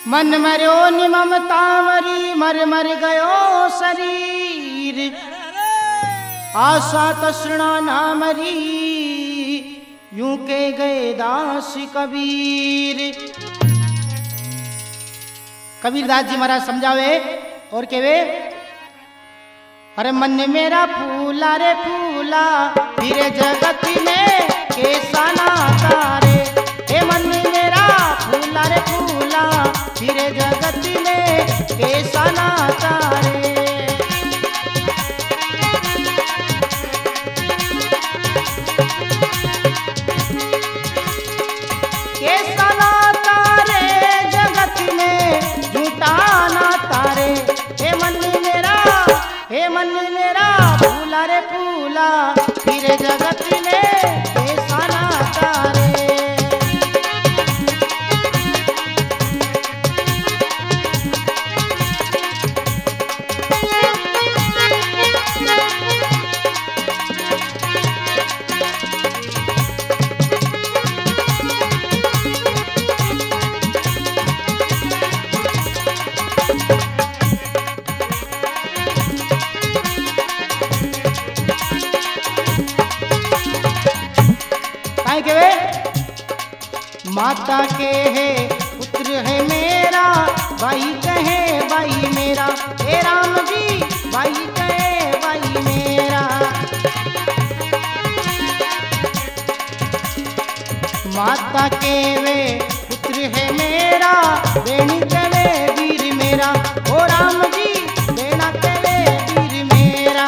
मन मर्यो नि ममता मरी मर मर गयो शरीर, आशा तृष्णा ना मरी यूं के गए दास कबीर। कबीरदास जी महाराज समझावे और केवे, अरे मन मेरा फूला रे फूला फिर जगत में कैसा नाता रे, हे मन मेरा फूला रे फूला फिर जगत में कैसा नाता रे। कैसा नाता रे जगत में झूठा नाता रे, हे मन मेरा फूला रे फूला फिर जगत में कैसा नाता रे। माता के है पुत्र है मेरा, भाई कहे भाई मेरा, हे राम जी भाई कहे भाई मेरा। माता के वे पुत्र है मेरा, बेणी कहे वीर मेरा, ओ राम जी बेना कहे वीर मेरा।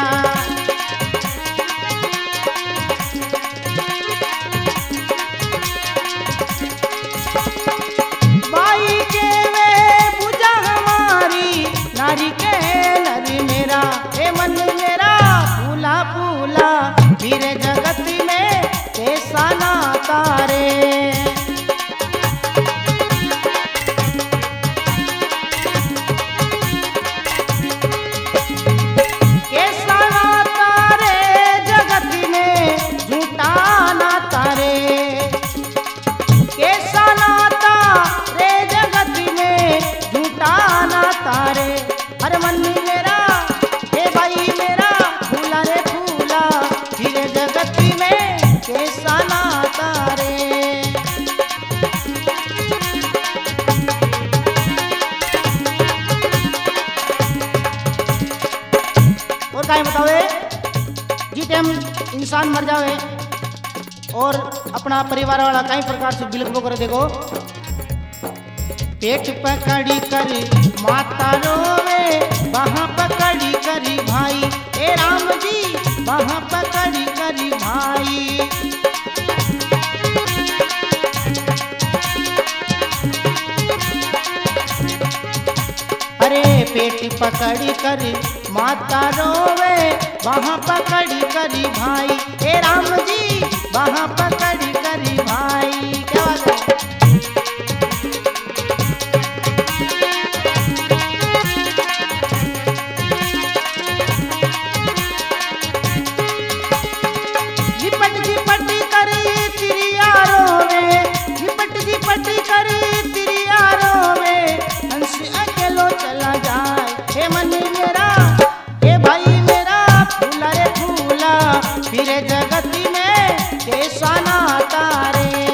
नारी के नर मेरा, हे मन मेरा फूला फूला फिर जगत में कैसा नाता रे। कैसा नाता रे जगत में झूठा नाता रे, कैसा नाता रे जगत में झूठा नाता रे। अरे मन मेरा हे भाई मेरा फूला रे फूला फिर जगत में कैसा नाता रे। और क्या बतावे, जिस टाइम इंसान मर जावे और अपना परिवार वाला कई प्रकार से बिलखबो करे, देखो पेट पकड़ी कर माता रोवे, वहाँ पकड़ी करी भाई, ए राम जी वहाँ पकड़ी करी भाई। अरे पेट पकड़ी कर माता रोवे, वहाँ पकड़ी करी भाई, ए राम जी वहाँ पकड़ी करी भाई। क्या बात है। फिर जगत में कैसा नाता रे।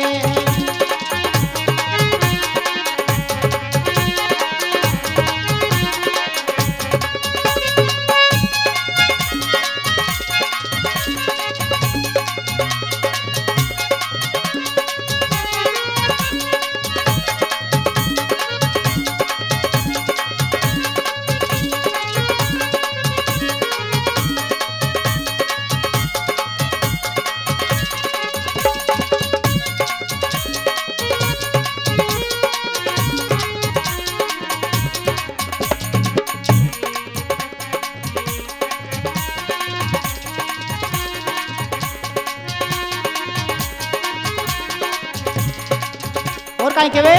और काय केवे,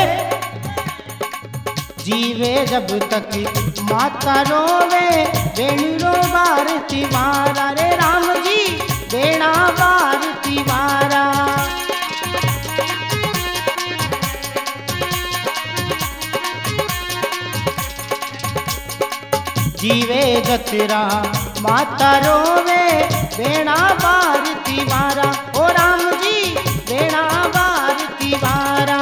जीवे जब तक माता रोवे, बेणी रो भारती मारा रे राम जी बेड़ा भारती मारा। जीवे जतरा माता रोवे बेड़ा बारती वारा। ओ राम जी बेड़ा बारती वारा।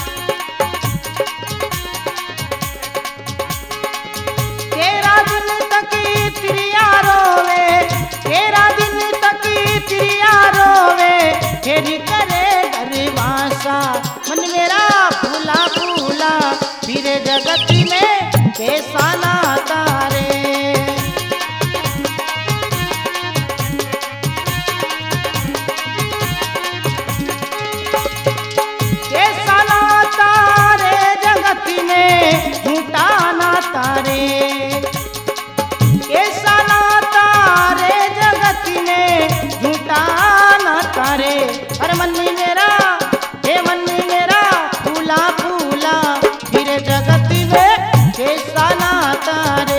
तेरा दिन तक त्रिया रोवे, तेरा दिन तक त्रिया रोवे, फेरी करे गरवासा। मन मेरा फूला फूला फिर जगत में कैसा नाता रे। कैसा नाता रे जगत में झूठा नाता रे। कैसा नाता रे जगत में झूठा नाता रे। अरे मन मेरा हे मन मेरा फूला फूला फिर जगत में कैसा नाता रे।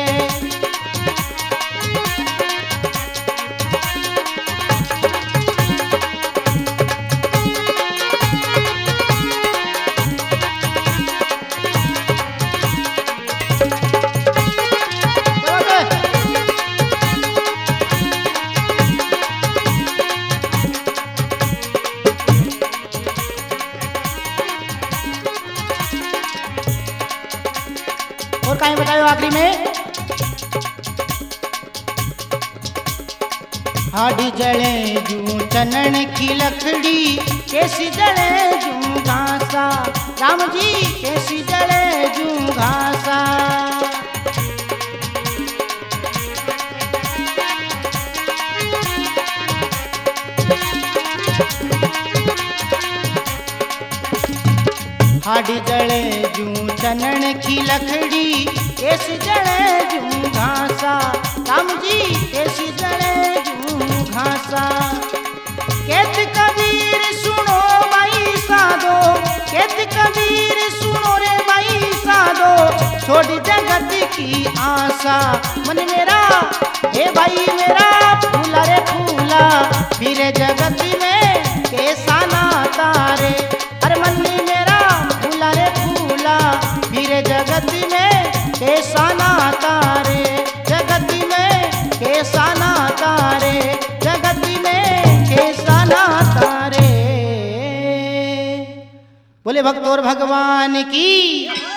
और कहीं बताओ आखिरी में, हाडी जले जू चनन की लकड़ी, कैसी जले जू घासा। राम जी कैसी जले जू घासा। हाडी जले जू चनन की लकड़ी, कैसी जले जू घासा। राम जी कैसी जले जू घासा। कहत कबीर सुनो भाई साधो, कहत कबीर सुनो रे भाई साधो, छोड़ जगत की आशा। मन मेरा हे भाई मेरा फूला रे फूला फिर जगत में कैसा नाता रे। अरे मन मेरा फूला रे फूला फिर जगत में कैसा नाता रे। जगत में कैसा नाता रे। जगत में कैसा नाता रे। बोले भक्त और भगवान की।